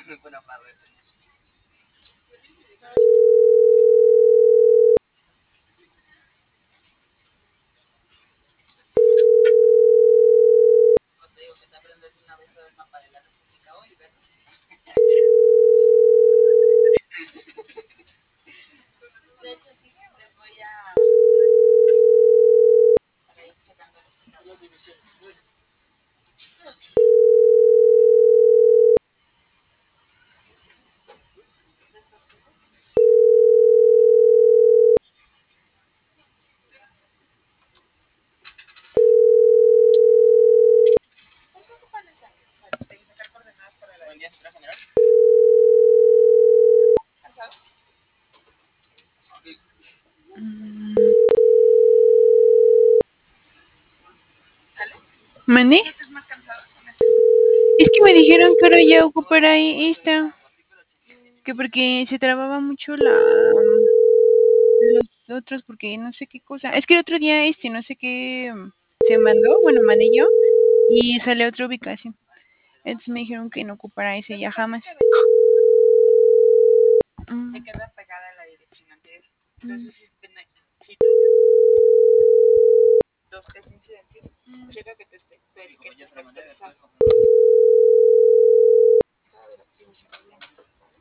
¿Mande? Es que me dijeron que ahora ya ocupará esta. Que porque se trababa mucho los otros, porque no sé qué cosa. Es que el otro día no sé qué se mandó, bueno, mandé yo, y sale otra ubicación. Entonces me dijeron que no ocupará ese ya jamás. Se queda pegada a la dirección anterior. Entonces,